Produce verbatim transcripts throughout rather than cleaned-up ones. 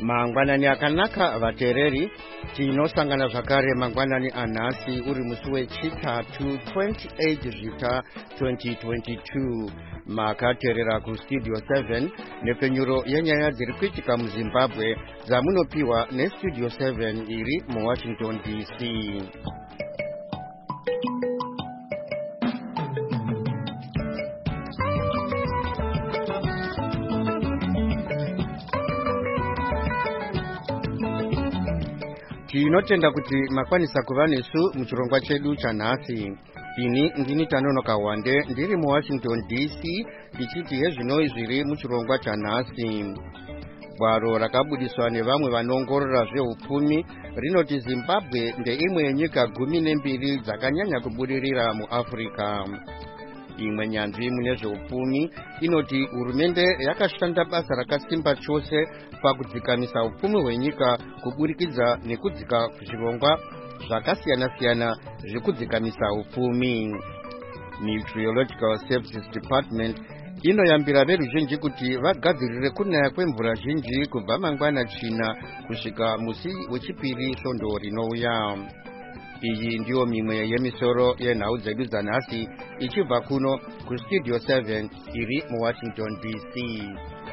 Mangwanani akanaka vatereri tinosangana zvakare mangwanani anhasi uri musi wechitatu twenty-eight zvita twenty twenty-two makateerera kustudio seven nepfenyuro yenyaya dziri kuitika muZimbabwe dzamunopiwa nestudio seven iri muWashington D C. Tinotenda kuti makwanisa kuva nesu muchirongwa chedu chanhasi. Ini ndini Tanonoka Wande ndiri muWashington D C ndichiti hezvinoi zviri muchirongwa chanhasi. Gwaro rakabudiswa nevamwe vanoongorora zveupfumi rinoti Zimbabwe ndeimwe yenyika gumi nembiri dzakanyanya kubudirira muAfrica. Imwe nyanzvi mune zveupfumi inoti hurumende yakashanda basa rakasimba chose pakudzikamisa upfumi hwenyika kuburikidza nekudzika zvirongwa zvakasiyana-siyana zvekudzikamisa upfumi. Meteorological Services Department inoyambira veruzhinji kuti vagadzirire kunaya kwemvura zhinji kubva mangwana china kusvika musi wechipiri svondo rinouya. Iyi ndiyo mimwe yemisoro yenhau dzedu dzanhasi ichibva kuno kustudio seven iri muWashington D C.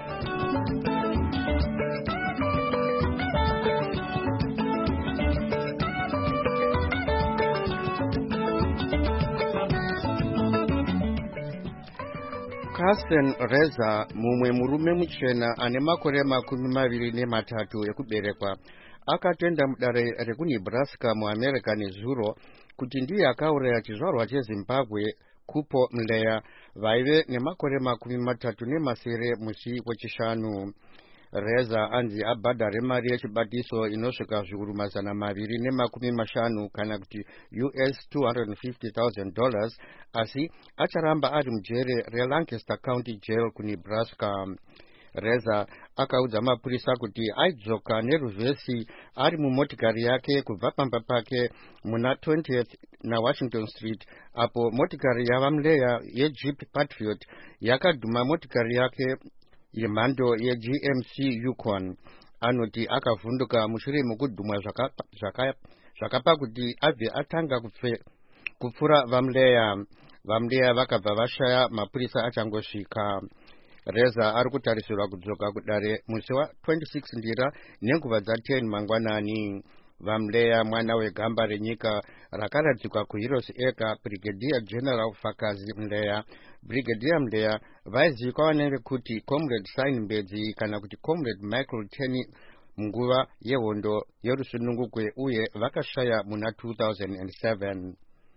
Carsten Reza, mumwe murume muchena ane makore makumi maviri nematatu ekuberekwa, akatenda mudare rekuNebraska muAmerica nezuro kuti ndiye akauraya chizvarwa cheZimbabwe Kupo Mleya vaive nemakore makumi matatu nemasere musi wechishanu. Reza anzi abhadhare mari yechibatiso inosvika zviuru mazana maviri nemakumi mashanu kana kuti U S two hundred fifty thousand dollars, asi acharamba ari mujere reLancaster County Jail kuNebraska. Reza akaudza mapurisa kuti aidzoka neruvhesi ari mumotikari yake kubva pamba pake muna twentieth naWashington Street apo motikari yavamleya yeJeep Patriot yakadhuma motikari yake yemhando yeG M C Yukon. Anoti akavhunduka mushure mekudhumwa zvakapa zvaka, zvaka kuti abve atanga kupfura vamleya. Vamleya vakabva vashaya mapurisa achangosvika. Reza ari kutarisirwa kudzoka kudare musi wa twenty-six ndira nenguva dza10 mangwanani. Vamleya mwana wegamba renyika rakaradzikwa kuHeroes Acre Brigadier General Fakazi Mleya. Brigadier Mleya vaizivikanwa nekuti Comrade Sign Mbedzi kana kuti Comrade Michael Tenny munguva yehondo yerusunungukwe uye vakashaya muna two thousand seven.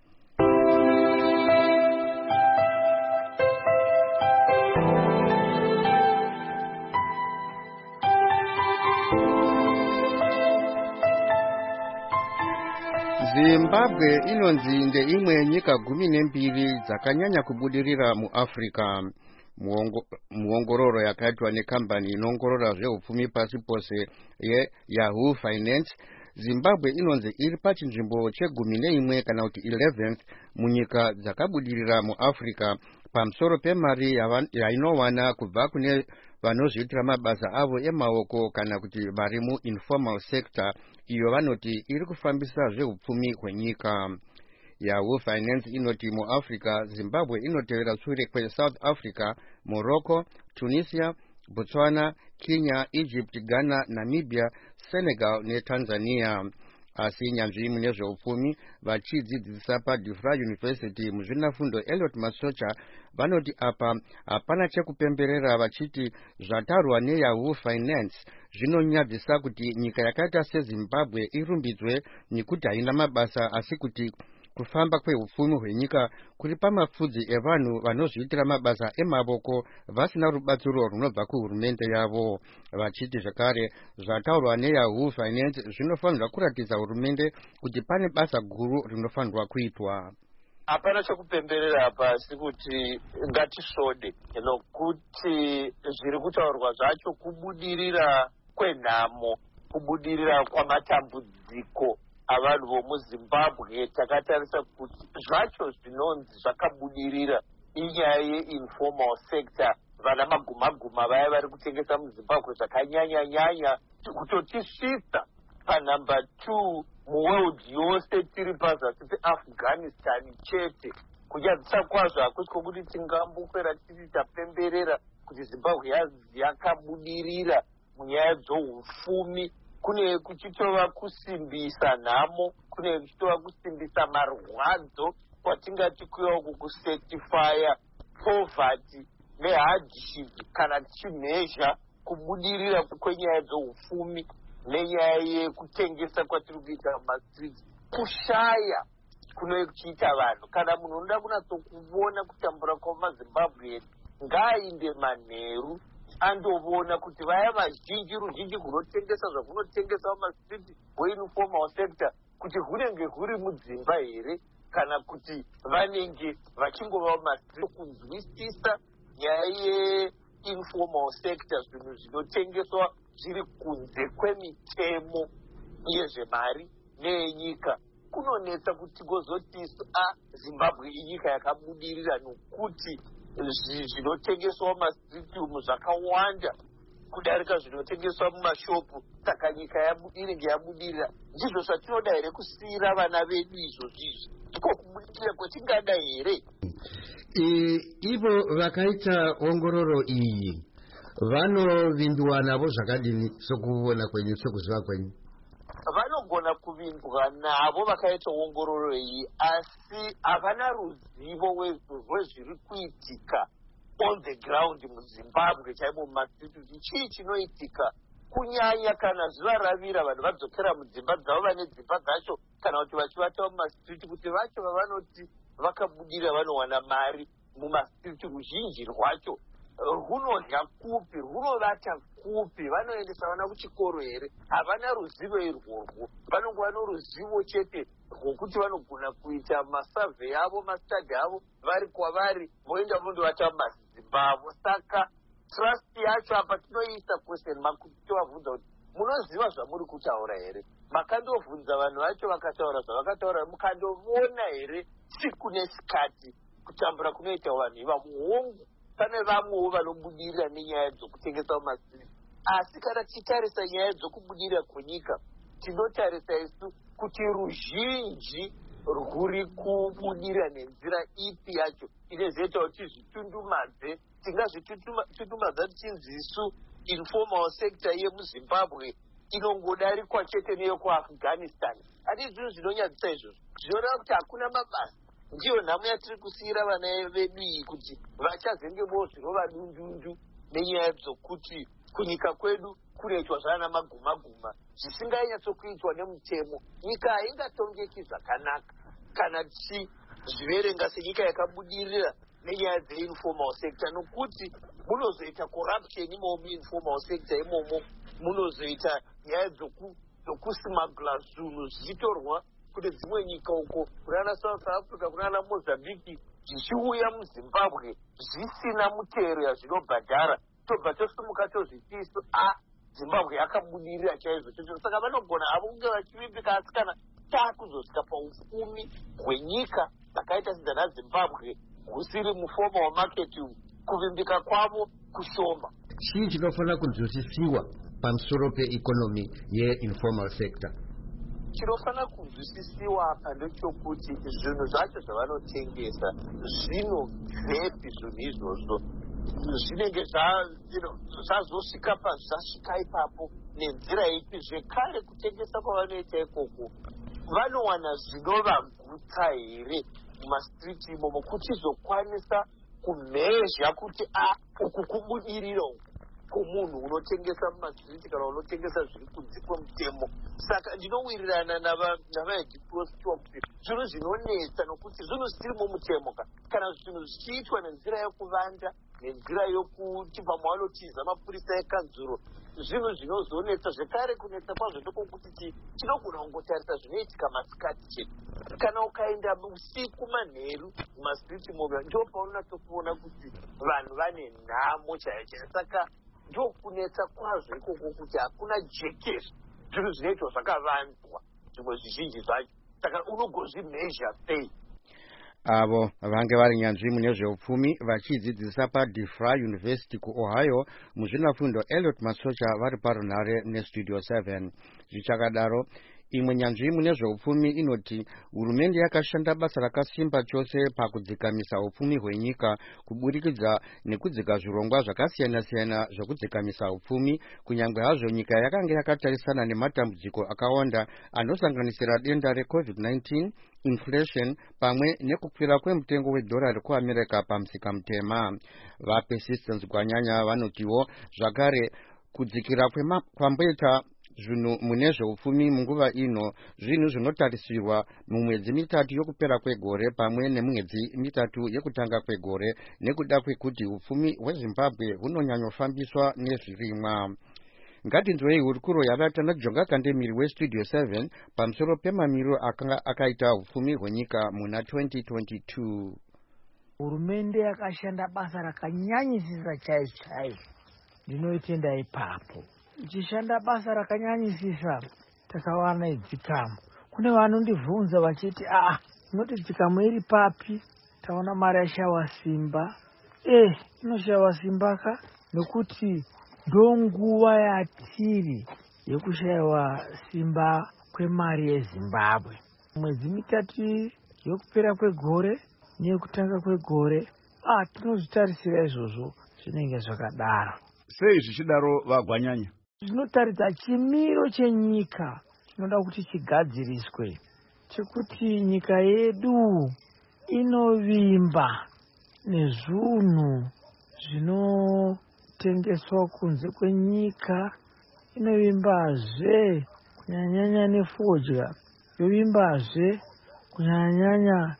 Zimbabwe inonzi ndeimwe yenyika gumi nembiri dzakanyanya kubudirira muAfrica. Muongororo yakaitwa nekambani inoongorora zveupfumi pasi pose yeYahoo Finance, Zimbabwe inonzi iri pachinzvimbo chegumi neimwe kana kuti eleventh munyika dzakabudirira muAfrica pamusoro pemari yainowana kubva kune vanozviitira mabasa avo emaoko kana kuti vari muinformal sector, iyo vanoti iri kufambisa zveupfumi hwenyika. Yahoo Finance inoti muAfrica Zimbabwe inotevera shure kweSouth Africa, Morocco, Tunisia, Botswana, Kenya, Egypt, Ghana, Namibia, Senegal neTanzania. Asi nyanzvi mune zveupfumi vachidzidzisa paDifra University muzvinafundo Elliot Masocha vanoti apa hapana chekupemberera vachiti zvatarwa neYahoo Finance zvinonyadzisa kuti nyika yakaita seZimbabwe irumbidzwe nekuti haina mabasa asi kuti kufamba kweupfumi hwenyika kuri pamapfudzi evanhu vanozviitira mabasa emavoko vasina rubatsiro runobva kuhurumende yavo. Vachiti zvakare zvataurwa neYahoo Finance zvinofanirwa kuratidza hurumende kuti pane basa guru rinofanirwa kuitwa. Hapana chekupemberera pasi kuti ngatisvode nokuti zviri kutaurwa zvacho kubudirira kwenhamo, kubudirira kwamatambudziko avanhu vomuZimbabwe. Takatarisa kuti zvacho zvinonzi zvakabudirira inyaya yeinformal sector, vana magumaguma vaya vari kutengesa muzimbabwe zvakanyanya-nyanya, kutotisvitsa panhamba two muworld yose tiri pazasi peafghanistan chete. Kunyadzisa kwazvo hakusi kwokuti tingambofera tiri tapemberera kuti zimbabwe yakabudirira munyaya dzoufumi. Kune kuchitova kusimbisa nhamo, kune kuchitova kusimbisa marwadzo kwatingati kuya uku kusetifaya poverty nehardship kana tichimhezha kubudirira kwenyaya dzoufumi nenyaya yekutengesa kwatiri kuita mumastreets. Kushaya kunochiita vanhu. Kana munhu unoda kunatsokuvona kutambura kwamazimbabwe ngaainde manheru andovona kuti vaya vazhinji ruzhinji kunotengesa zvakunotengesa mumastreets hweinformal sector kuti hunenge huri mudzimba here kana kuti vanenge vachingova mumastreets. Kunzwisisa nyaya yeinformal sector, zvinhu zvinotengeswa zviri kunze kwemitemo yezvemari neyenyika, kunonetsa kuti gozoti a Zimbabwe inyika yakabudirira nokuti zvinotengeswa mumastreets umu zvakawanda kudarika zvinotengeswa mumashopu, saka nyika inenge yabudirira. Ndizvo zvatinoda here kusiyira vana vedu izvozvizvi? Ndiko kubudirira kwatingada here? Ivo vakaita ongororo iyi vanovindwa navo zvakadini sokuona kwenyu, sokuziva kwenyu? Vanogona kuvindwa navo vakaita ongororo iyi, asi havana ruzivo rwezviri kuitika on the ground muzimbabwe chaimo mumastreets. Chii chinoitika kunyanya kana zuva ravira vanhu vadzokera mudzimba dzavo vane dzimba dzacho kana kuti vachivata mumastreets, kuti vacho vavanoti vakabudira vanowana mari mumastreets ruzhinji rwacho runodya kupi, runovata kupi, vanoendesa vana kuchikoro here? Havana ruzivo irworwo. Vanongova noruzivo chete rwokuti vanogona kuita masurvey avo, mastadi avo vari kwavari, voenda vondovata mumadzimba avo. Saka trust yacho apa tinoisa question mark kuti tovabvunza kuti munoziva zvamuri kutaura here? Makandovhunza vanhu vacho vakataura zvavakataura, mukandovona here siku nesikati kutambura kunoita vanhu iva muhongu? Pane vamwewo vanobudirira nenyaya dzokutengesa mumastreets. Asi kana tichitarisa nyaya dzokubudirira kwenyika, tinotarisa isu kuti ruzhinji rwuri kubudirira nenzira ipi yacho inozoita kuti zvitundumadze. Tingazvitundumadza tichinzi isu informal sector yemuzimbabwe inongodarikwa chete neyokuafghanistan. Ati zvinhu zvinonyadzisa izvozvo, zvinoreva kuti hakuna mabasa. Ndiyo nhamo yatiri kusiyira vana vedu iyi kuti vachazenge vo zvinova dundundu nenyaya dzokuti kunyika kwedu kunoitwa zvana magumaguma zvisinganyatsokuitwa nemutemo. Nyika haingatongeki zvakanaka kana tichizviverenga senyika yakabudirira nenyaya dzeinformal sector, nokuti munozoita corruption imomo muinformal sector imomo, munozoita nyaya dzokusmagula zvinhu zvichitorwa kune dzimwe nyika uko, kunana South Africa, kunana Mozambique, zvichiuya muzimbabwe zvisina mutero yazvinobhadhara, tobva tosumuka tozvitisu a Zimbabwe yakabudirira chaizvo chocho. Saka vanogona havo kunge vachivimbika, asi kana taakuzosvika paufumi hwenyika dzakaita sedzana Zimbabwe husiri muformal market, kuvimbika kwavo kushoma. Chii chinofanira kunzwisisiwa pamusoro peikonomi yeinformal sector? Chinofanira kunzwisisiwa apa ndechokuti zvinhu zvacho zvavanotengesa zvinobvepi zvinhu izvozvo, zvinenge zvazosvika pazvasvika ipapo nenzira ipi? Zvekare kutengesa kwavanoita ikoko vanowana zvinovagutsa here mumastreets imomo kuti zokwanisa kumhezha kuti a uku kubudirira uku kumunhu unotengesa mumastreets kana unotengesa zviri kunze kwemutemo. Saka ndinowirirana navaedipostwa kuti zvinhu zvinonetsa nokuti zvinhu zvisiri mumutemo. Kana zvinhu zvichiitwa nenzira yokuvanda, nenzira yokuti pamwe vanotiza mapurisa ekanzuro, zvinhu zvinozonetsa. Zvekare kunetsa kwazvo ndokokuti tinogona kungotarisa zvinoitika masikati chete. Kana ukaenda usiku manheru mumastreets imomo, ndo paunatsokuona kuti vanhu vane nhamo chaiyo chaiyo. Saka ndokunetsa kwazvo ikoko kuti hakuna jekeso, zvinhu zvinoitwa zvakavanzwa zvimwe zvizhinji zvacho. Saka unogozvimhezha sei? avo vange vari nyanzvi mune zveupfumi vachidzidzisa paDeFry University kuOhio muzvinafundo Elliot Masocha vari parunhare neStudio seven. Zvichakadaro, imwe nyanzvi mune zveupfumi inoti hurumende yakashanda basa rakasimba chose pakudzikamisa upfumi hwenyika kuburikidza nekudzika zvirongwa zvakasiyana-siyana zvokudzikamisa upfumi, kunyange hazvo nyika yakanga yakatarisana nematambudziko akawanda anosanganisira denda reCovid nineteen, inflation pamwe nekukwira kwemutengo wedhora rekuAmerica pamusika mutema. VaPersistence Gwanyanya vanotiwo zvakare kudzikira kwamboita zvinhu mune zveupfumi munguva ino zvinhu zvinotarisirwa mumwedzi mitatu yokupera kwegore pamwe nemwedzi mitatu yekutanga kwegore nekuda kwekuti upfumi hweZimbabwe hunonyanyofambiswa nezvirimwa. Ngatinzwei hurukuro yavaita naJonga Kandemiri weStudio seven pamusoro pemamiriro akanga akaita upfumi hwenyika muna twenty twenty-two. Hurumende yakashanda basa rakanyanyisisa chaizvo chaizvo, ndinoitenda ipapo. Ichishanda basa rakanyanyisisa takawana idzikamu. Kune vanondibvunza vachiti ah inoti dzikamu iri papi? Taona mari yashawa simba. Eh, inoshawa simba ka nekuti ndonguva yatiri yekushayiwa simba kwemari yeZimbabwe. Mwedzi mitatu yokupera kwegore neyekutanga kwegore, ah tinozvitarisira izvozvo zvinenge zvakadaro. Sei zvichidaro vaGwanyanya? Zvinotaridza chimiro chenyika chinoda kuti chigadziriswe, chekuti nyika yedu inovimba nezvunhu zvinotengeswa kunze kwenyika, inovimbazve kunyanyanya nefodya, yovimbazve kunyanyanya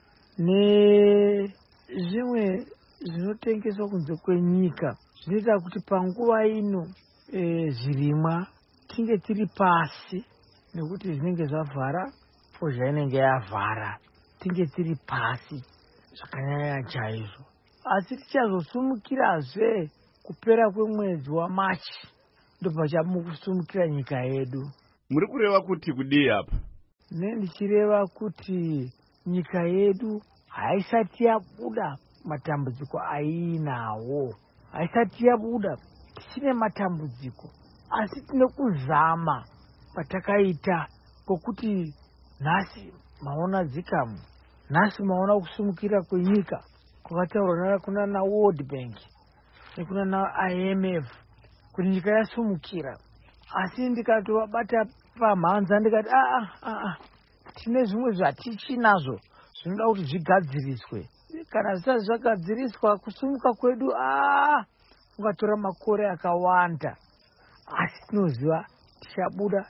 nezvimwe zvinotengeswa kunze kwenyika. Zvinoita kuti panguva ino e, zvirimwa tinge tiri pasi nekuti zvinenge zvavhara, fodya inenge yavhara, tinge tiri pasi zvakanyanya chaizvo. Asi tichazosumukirazve kupera kwemwedzi waMachi ndobva chamusumukira nyika yedu. Muri kureva kuti kudii apa? Ne ndichireva kuti nyika yedu haisati yabuda matambudziko ainawo, haisati yabuda tichine matambudziko, asi tine kuzama patakaita pokuti nhasi maona dzikamu, nhasi maona kusumukira kwenyika kwakataurwa kuna na World Bank nekuna na I M F kuti nyika yasumukira. Asi ndikatovabata pamhanza ndikati ah ah ah tine zvimwe zvatichinazvo zvinoda kuti zvigadziriswe. Kana zvisati zvagadziriswa kusumuka kwedu ah ungatora makore akawanda, asi tinoziva tichabuda,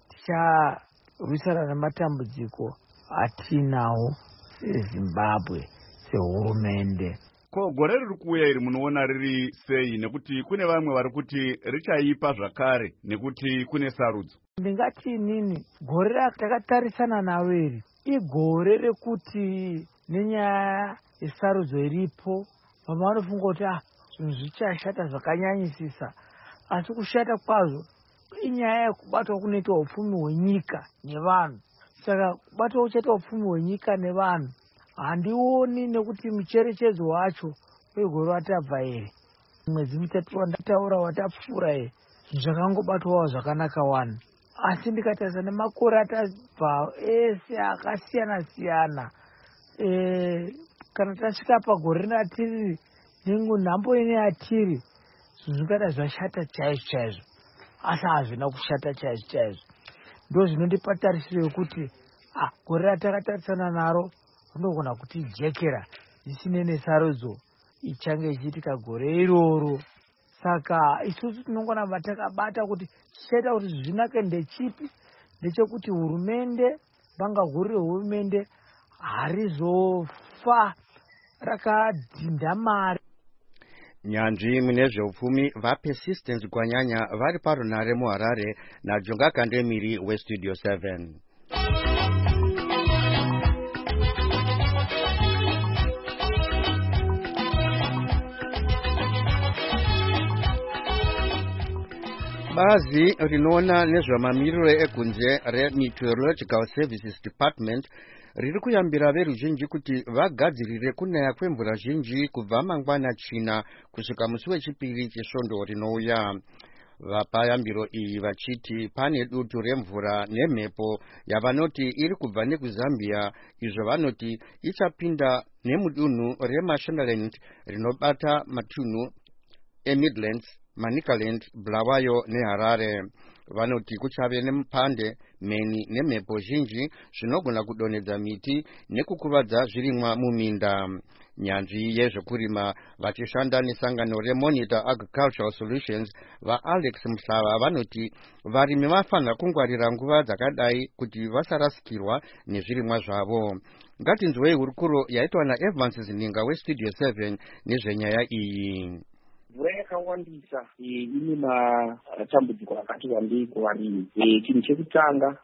ticharwisana nematambudziko atinawo seZimbabwe, sehurumende. Ko gore riri kuuya iri munoona riri sei, nekuti kune vamwe vari kuti richaipa zvakare nekuti kune sarudzo? Ndingati inini gore ratakatarisa naro iri igore rekuti nenyaya yesarudzo iripo vamwe vanofunga kuti ah zvinhu zvichashata zvakanyanyisisa, asi kushata kwazvo inyaya yekubatwa kunoitwa upfumi hwenyika nevanhu. Saka kubatwa kuchaitwa upfumi hwenyika nevanhu handioni, nekuti mucherechedzo wacho wegore watabva ere, mwedzi mitatu wandataura watapfuura ere, zvakangobatwawo zvakanaka wani. Asi ndikatarisa nemakore atabva ese akasiyana-siyana, e, kana tasvika pagore ratiri nenhambwe ine yatiri, zvingada zvashata chaizvo chaizvo, asi hazvina kushata chaizvo chaizvo. Ndo zvinondipa tarisiro yekuti ah gore ratakatarisana naro rinogona kutijekera zvisine nesarudzo ichange ichiitika gore iroro. Saka isusu tinongona vatakabata kuti chichaita kuti zvinake ndechipi, ndechekuti hurumende, banga guru rehurumende harizofa rakadhinda mari. Nyanzvi mune zveupfumi vaPersistence Gwanyanya vari parunhare muHarare naJonga Kandemiri weStudio seven. Bazi rinoona nezvamamiriro ekunze reMeteorological Services Department riri kuyambira veruzhinji kuti vagadzirire kunaya kwemvura zhinji kubva mangwana china kusvika musi wechipiri chesvondo rinouya. Vapa yambiro iyi vachiti pane dutu remvura nemhepo yavanoti iri kubva nekuzambia, izvo vanoti ichapinda nemudunhu reMashonaland rinobata matunhu eMidlands, Manicaland, Bulawayo neHarare. Vanoti kuchave nemupande, mheni nemhepo zhinji zvinogona kudonhedza miti nekukuvadza zvirimwa muminda. Nyanzvi yezvekurima vachishanda nesangano reMonitor Agricultural Solutions vaAlex Muhlava vanoti varimi vafanira kungwarira nguva dzakadai kuti vasarasikirwa nezvirimwa zvavo. Ngatinzwei hurukuro yaitwa naEvans Zininga weStudio seven nezvenyaya iyi. Mvura yakawandisa ine matambudziko akati wandei kuvarimi. Chinhu chekutanga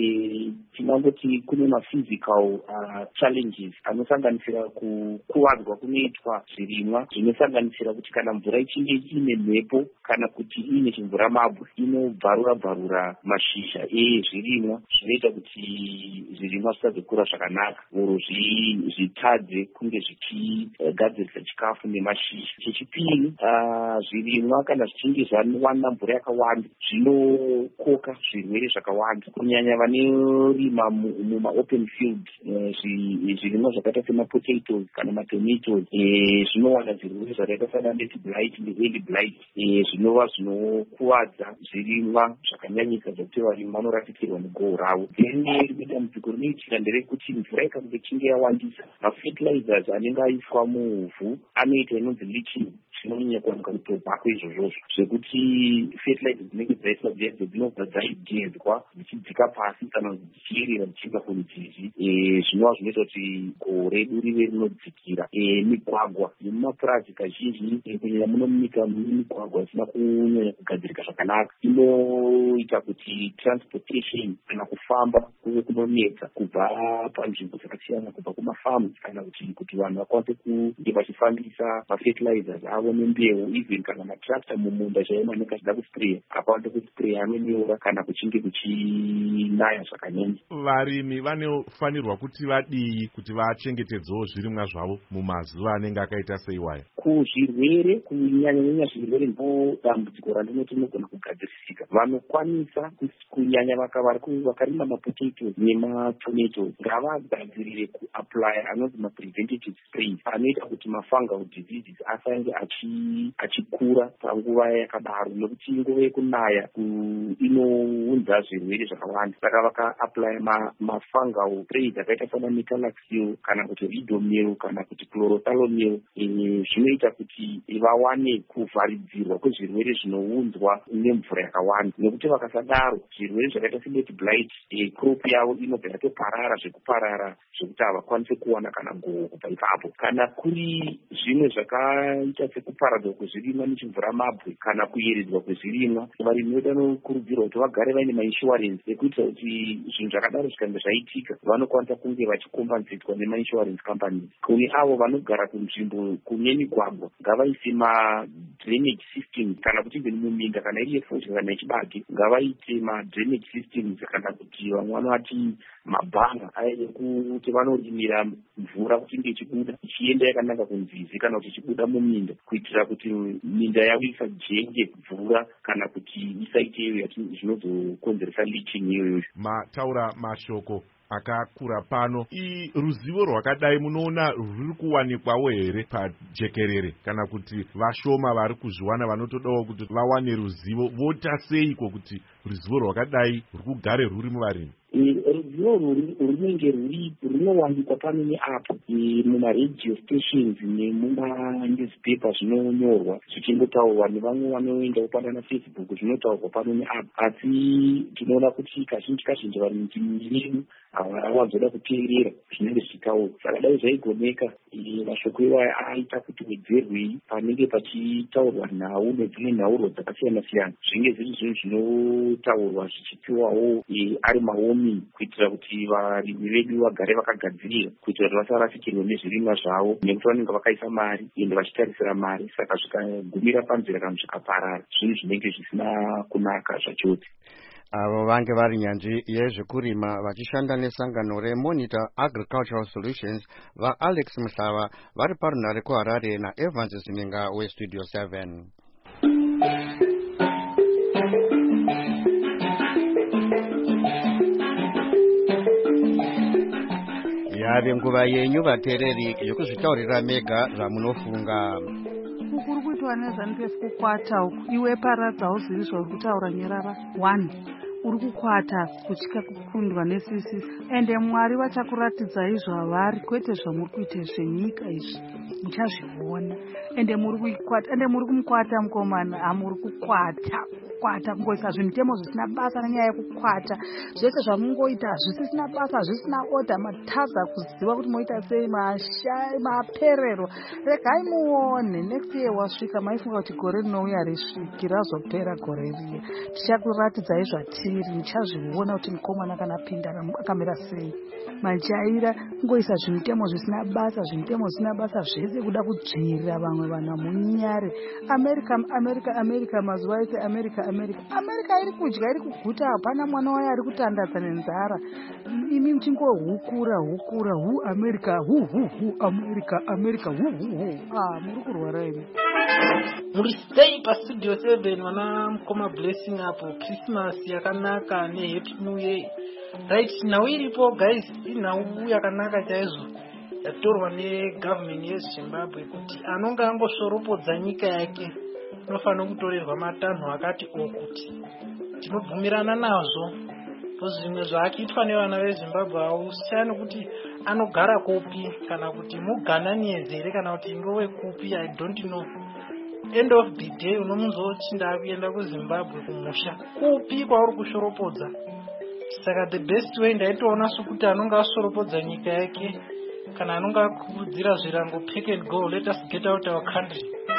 tinangoti kune maphysical challenges anosanganisira kukuvadzwa kunoitwa zvirimwa, zvinosanganisira kuti kana mvura ichinge ine mhepo kana kuti ine chimvura mabwe inobvarura bvarura mashizha ezvirimwa, zvinoita kuti zvirimwa zvisazokura zvakanaka oro zvitadze kunge zvichigadzirisa chikafu nemashizha. Chechipiri, zvirimwa kana zvichinge zvawana mvura yakawanda zvinokoka zvirwere zvakawanda, kunyanya vanorima muma open field. Zvirimwa zvakaita semapotatoes kana matomatoes zvinowana zvirwere zvakaita sana net blight neearly blight, zvinova zvinokuvadza zvirimwa zvakanyanyisa zvokuti varimi vanorasikirwa negohwo ravo. Then rimwe dambudziko rinoitika nderekuti mvura ikange ichinge yawandisa, mafertilizers anenge aiswa muvhu anoita inonzi leaching, zvinonyanya kuwanika kutobva kwaizvozvozvo zvekuti fertilizers dzinenge dzaiswa dzedzo dzinobva dzaigezwa dzichidzika pasi kana dzichiyerera dzichibva kunzizi, zvinova zvinoita kuti gohwo redu rive rinodzikira. Migwagwa nemumapurazi kazhinji kunyanya muno munyika mune migwagwa isina kunyanya kugadzirika zvakanaka, inoita kuti transportation kana kufamba kuve kunonetsa kubva panzvimbo dzakasiyana, kubva kumafamu kana kuti kuti vanhu vakwanise kunge vachifambisa mafertilizers avo nembeu, even kana matractor mumunda chaiwo anenge achida kuspreya akwanise kuspreya anonyora kana kuchinge kuchinaya zvakanyanya. Varimi vanofanirwa kuti vadii kuti vachengetedzewo zvirimwa zvavo mumazuva anenge akaita seiwaya? Kuzvirwere kunyanya nyanya zvirwere ndo dambudziko randinoti rinogona kugadzirisika. Vanokwanisa kunyanya vakarima mapotatoes nematomatoes ngavagadzirire kuapply anonzi mapreventative sprays anoita kuti mafungal diseases asange achikura panguva yakadaro, nekuti nguva yekunaya inounza zvirwere zvakawanda. Saka vakaapply mafungal sprays akaita sana metalaxyl kana kuti ridomil kana kuti chlorothalonil, zvinoita kuti vawane kuvharidzirwa kwezvirwere zvinounzwa nemvura yakawanda, nekuti vakasadaro zvirwere zvakaita senet blight crop yavo inobva yatoparara zvekuparara zvekuti havakwanise kuwana kana gohwo kubva ipapo. Kana kuri zvimwe zvakaita sekuparadzwa kwezvirimwa nechimvura mabwe kana kuyeredzwa kwezvirimwa, varimi vedu vanokurudzirwa kuti vagare vaine mainsurance ekuitira kuti zvinhu zvakadaro zvikange zvaitika vanokwanisa kunge vachikombanzitwa nemainsurance companies. Kune avo vanogara kunzvimbo kune migwagwa ngavaise madrainage system, kana kuti even muminda kana iri yefodya kana yechibage ngavaite madrainage systems, kana kuti vamwe vanoti mabhanga ekuti vanorimira mvura kuchinge ichibuda ichienda yakananga kunzizi kana kuti ichibuda muminda, kuitira kuti minda yavo isajenge mvura kana kuti isaite iyo zvinozokonzeresa leaching iyoyo. Mataura mashoko akakura pano. I ruzivo rwakadai munoona ruri kuwanikwawo here pajekerere, kana kuti vashoma vari kuzviwana vanotodawo kuti vawane ruzivo vota seiko kuti ruzivo rwakadai ruri kugare ruri muvarimi? Ruzivo runenge runowanikwa pano neapo mumaradio stations nemuma-newspaper zvinonyorwa zvichingotaurwa nevamwe vanoenda kupanana Facebook zvinotaurwa pano neapo, asi tinoona kuti kazhinji kazhinji varimi vedu havawanzoda kuteerera zvinenge zvichitaurwa. Saka dai zvaigoneka mashoko iwaya aita kuti wedzerwei panenge pachitaurwa nhau nedzimwe nhauro dzakasiyana siyana, zvinge zviri zvinhu zvinotaurwa zvichipiwawo ari maomi, kuitira kuti varimi vedu vagare vakagadzirira kuitira kuti vasarasikirwe nezvirimwa zvavo, nekuti vanenge vakaisa mari ende vachitarisira mari, saka zvikagumira panzira kana zvikaparara zvinhu zvinenge zvisina kunaka zvachose. avo vange vari nyanzvi yezvekurima vachishanda nesangano reMonitor Agricultural Solutions vaAlex Muhlava vari parunhare kuHarare naEvans Zininga weStudio seven. Yave nguva yenyu vateereri yokuzvitaurira mega zvamunofunga. Kuri kuitwa nezanu P F kukwata uku iwe paradza uzivi zvauri kutaura nyerara. one uri kukwata kutyika kukundwa nesisi ende Mwari vachakuratidza izvavari kwete zvamuri kuita zvenyika izvi muchazviona ende muri kukwata ende muri kumukwata mukomana hamuri kukwata kukwata kungoisa zvimutemo zvisina basa nenyaya yekukwata zvese zvamungoita zvisisina basa zvisina oda mataza kuziva kuti moita sei maperero regai muone next year wasvika maifunga kuti gore rinouya risviki razopera gore riya tichakuratidzai zvatiri muchazviona kuti mukomana kana pinda akamira sei majaira kungoisa zvimutemo zvisina basa zvimutemo zvisina basa zvese kuda kudzvirira vamwe vana munyare America America America mazuva ese America America America iri kudya iri kuguta hapana mwana wayo ari kutandadza nenzara imi mchingohukura hukura hu America hu hu hu America America hu hu hu ah muri kurwara imi muri stay pa Studio seven wana mkoma blessing hapo Christmas yakanaka ne happy new year right now iripo guys inau yakanaka chaizvo yatorwa negovernment yeZimbabwe kuti anonga angosoropodza nyika yake unofanira kutorerwa matanho akati okuti tinobvumirana nazvo zvimwe zvaakiitwa nevana veZimbabwe hausiyani kuti anogara kupi kana kuti mugananiedzi here kana kuti ingowe kupi I don't know. End of the day unomunzochinda kuenda kuZimbabwe kumusha kupi kwauri kushoropodza. Saka the best way ndaitoona sokuti anonga asoropodza nyika yake kana anonga akurudzira zvirango pick and go, let us get out our country.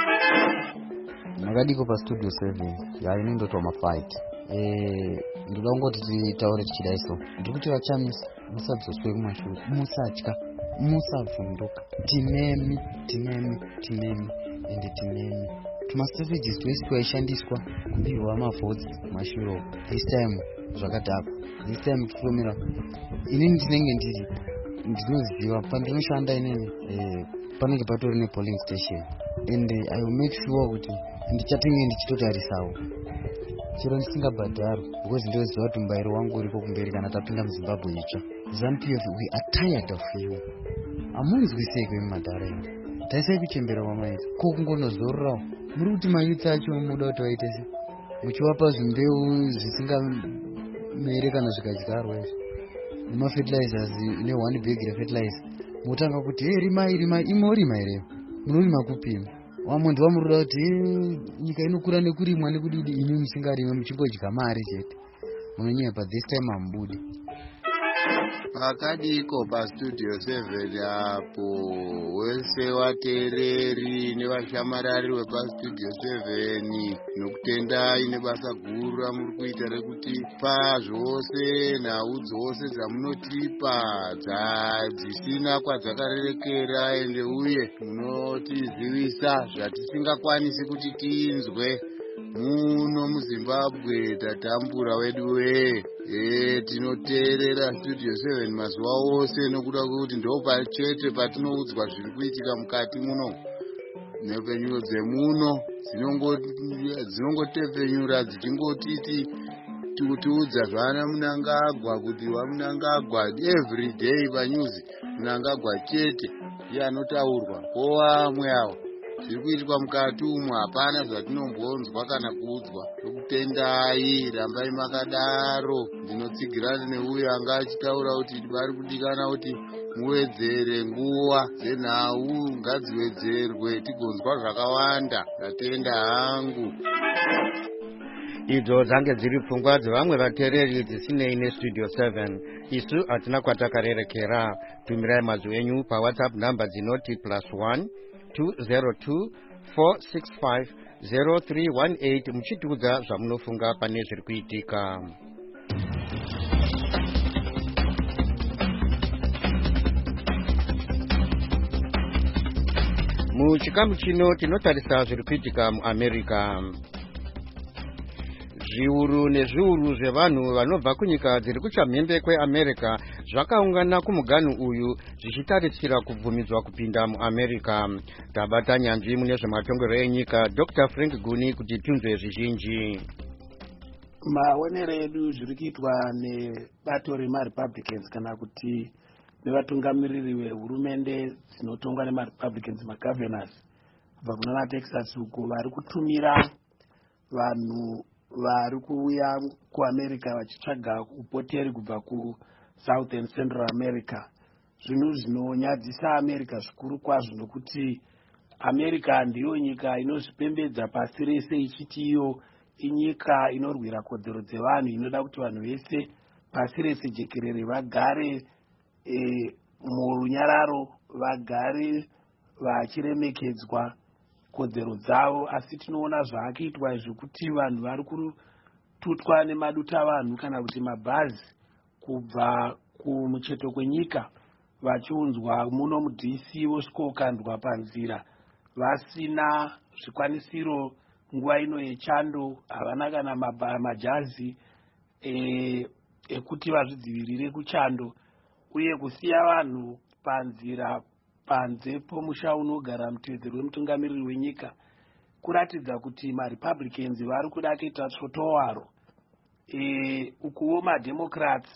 Makadiko pa Studio seven ya inondotwa mafight eh ndoda ngoti titaure tichidaiso ndikuti vachamisa musadzoswe kumashure musatya musavhunduka tinemi tinemi tinemi ende tinemi tumastrategies twese twaishandiswa kubirwa mavhotsi mashure this time zvakadhakwa this time titomira inini ndinenge ndiri ndinoziva pandinoshanda inini eh panenge patori nepolling station and I will make sure kuti ndichatenge ndichitotarisawo chero ndisingabhadhari because ndoziva kuti mubairo wangu uripo kumberi kana tapinda muZimbabwe itsva. ZANU P F, we are tired of you. Amunzwisei kwemumadhara ino taisai kuchembera kwamaita ko kungonozororawo muri kuti mayuthi acho muda kuti vaite se muchiwapa zvimbeu zvisingamere kana zvikadyarwa izvi nemafertilizers ne one bag refertilizer mutanga kuti hey rimai rimai imorima here munorima kupima wamuntu wamurura kuti nyika inokura nekurimwa nekudidi imi musingarime muchingodya mari chete munonyepa this time ambudi pakadiko pa Studio seven apo wese wateereri nevashamarari wepa Studio seven nokutendai nebasa guru ramuri kuita rekuti pa zvose nhau dzose dzamunotipa dzisina kwadzakarerekera ende uye munotizivisa zvatisingakwanisi kuti tinzwe muno muZimbabwe tatambura wedu we e tinoteerera Studio seven mazuva ose nokuda kwekuti ndo pachete patinoudzwa zviri kuitika mukati muno neupenyu dzemuno dzinongotepfenyura dzichingotiti tiudza zvana Munangagwa kuti waMunangagwa every day panyuzi Munangagwa chete ndiye anotaurwa powamwe avo zviri kuitika mukati umwe hapana zvatinombonzwa kana kuudzwa. Tokutendai rambai makadaro ndinotsigirana neuyo anga achitaura kuti vari kudikana kuti muwedzere nguva dzenhau ngadziwedzerwe tigonzwa zvakawanda. Ndatenda hangu. Idzo dzange dziri pfungwa dzevamwe vateereri dzisinei neStudio seven. Isu hatina kwatakarerekera. Tumirai mazwi enyu paWhatsApp namba dzinoti plus one two zero two four six five zero three one eight muchitiudza zvamunofunga pane zviri kuitika. Muchikamu chino tinotarisa zviri kuitika muAmerica. Zviuru nezviuru zvevanhu vanobva kunyika dziri kuchamhembe kweAmerica zvakaungana kumuganhu uyu zvichitarisira kubvumidzwa kupinda muAmerica. Tabata nyanzvi mune zvematongerero enyika Doctor Frank Guni kuti tinzwe zvizhinji. Maonero edu zviri kuitwa nebato remaRepublicans kana kuti nevatungamiriri vehurumende dzinotongwa nemaRepublicans, magovernors kubva kuna Texas uko vari kutumira vanhu vari kuuya kuAmerica vachitsvaga upoteri kubva kuSouth and Central America. Zvinhu zvinonyadzisa America zvikuru kwazvo nokuti America ndiyo nyika inozvipembedza pasi rese ichiti iyo inyika inorwira kodzero dzevanhu, inoda kuti vanhu vese pasi rese jekerere vagare e, murunyararo, vagare vachiremekedzwa kodzero dzavo. Asi tinoona zvaakuitwa zvekuti vanhu vari kututwa nemaduta vanhu kana kuti mabhazi kubva kumucheto kwenyika vachiunzwa muno muD C vosvikokandwa panzira vasina zvikwanisiro. Nguva ino yechando havana kana majazi e, ekuti vazvidzivirire kuchando, uye kusiya vanhu panzira panze pomusha unogara mutevedzeri wemutungamiriri wenyika kuratidza kuti maRepublicans vari kuda kuita tsvotowaro. E, ukuwo maDemocrats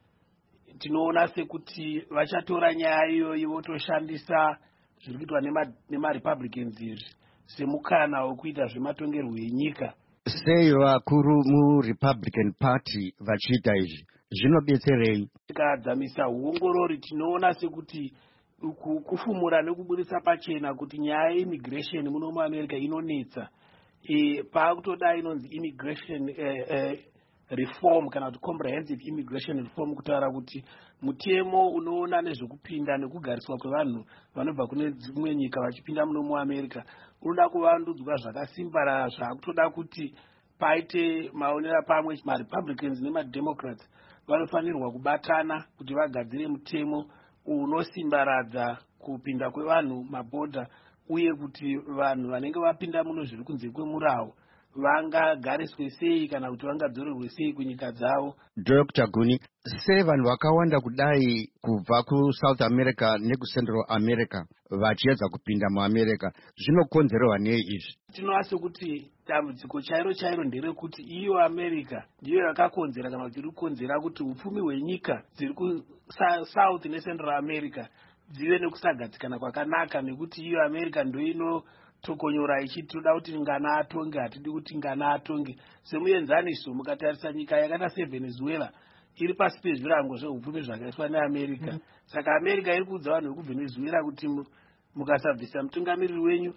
tinoona sekuti vachatora nyaya iyoyi votoshandisa zviri kuitwa nemaRepublicans izvi semukana wekuita zvematongerwo enyika. Sei vakuru muRepublican Party vachiita izvi zvinobetserei? Tikadzamisa uongorori tinoona sekuti kufumura nekubudisa pachena kuti nyaya yeimmigration muno muAmerica inonetsa. E, paakutoda inonzi immigration eh, eh, reform kana kuti comprehensive immigration reform, kutaura kuti mutemo unoona nezvekupinda nekugariswa kwevanhu vanobva kune dzimwe nyika vachipinda muno muAmerica unoda kuvandudzwa zvakasimbarara, zvaakutoda kuti paite maonera pamwe maRepublicans nemaDemocrats vanofanirwa kubatana kuti vagadzire mutemo unosimbaradza kupinda kwevanhu mabhodha, uye kuti vanhu vanenge vapinda muno zviri kunze kwemurawo vangagariswe sei kana kuti vangadzorerwe sei kunyika dzavo. Doctor Guni, sei vanhu vakawanda kudai kubva kuSouth America nekuCentral America vachiedza kupinda muAmerica zvinokonzerwa nei izvi? Tinoona sekuti dambudziko chairo chairo nderekuti iyo America ndiyo yakakonzera kana kuti iri kukonzera kuti upfumi hwenyika dziri kuSouth neCentral America dzive nekusagadzikana kwakanaka, nekuti iyo America ndio ino tokonyora ichiti toda kuti ngana atonge, hatidi kuti ngana atonge. Semuenzaniso mukatarisa nyika yakaita seVenezuela iri pasi pezvirango zveupfumi zvakaiswa neAmerica. Mm -hmm. Saka America iri kuudza vanhu vekuVenezuela kuti mukasabvisa mutungamiriri wenyu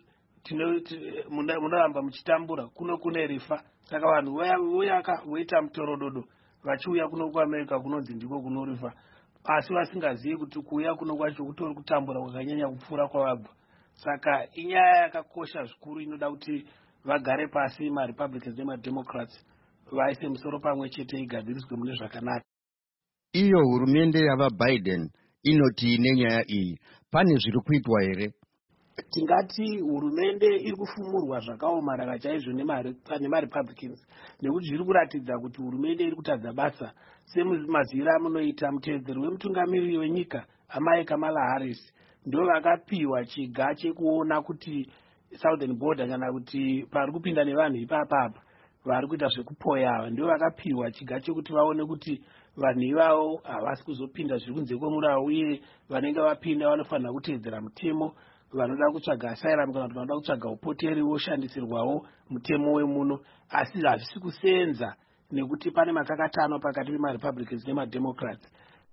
munoramba muchitambura kuno kune rifa. Saka vanhu voyaka voita mutorododo vachiuya kuno kuAmerica kunonzi ndiko kuno rifa, asi vasingazivi kuti kuuya kuno kwacho kutori kutambura kwakanyanya kupfuura kwavabva. Saka inyaya yakakosha zvikuru inoda kuti vagare pasi maRepublicans nemaDemocrats vaise musoro pamwe chete igadziriswe mune zvakanaka. Iyo hurumende yavaBiden inoti nenyaya iyi pane zviri kuitwa here? Tingati hurumende iri kufumurwa zvakaomarara chaizvo nemaRepublicans, nekuti zviri kuratidza kuti hurumende iri kutadza basa. Semazivira amunoita mutevedzeri wemutungamiriri wenyika amai Kamala Harris ndo vakapiwa chiga chekuona kuti Southern Border kana kuti pari kupinda nevanhu ipapapa vari kuita zvekupoya, ndio vakapiwa chiga chekuti vaone kuti vanhu ivavo havasi kuzopinda zviri kunze kwemurawo, uye vanenge vapinda vanofanira kuteedzera mutemo. Vanoda kutsvaga asylum kana kuti vanoda kutsvaga upoteri voshandisirwawo mutemo wemuno, asi hazvisi kusenza nekuti pane makakatano pakati pemaRepublicans nemaDemocrats.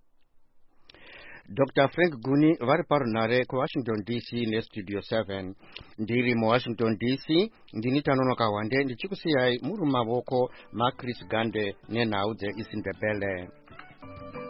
Doctor Frank Guni vari parunhare kuWashington D C neStudio seven. Ndiri muWashington D C ndini Tanonoka Wande ndichikusiyai muri mumavoko maChris Gande nenhau dzeIsindebele.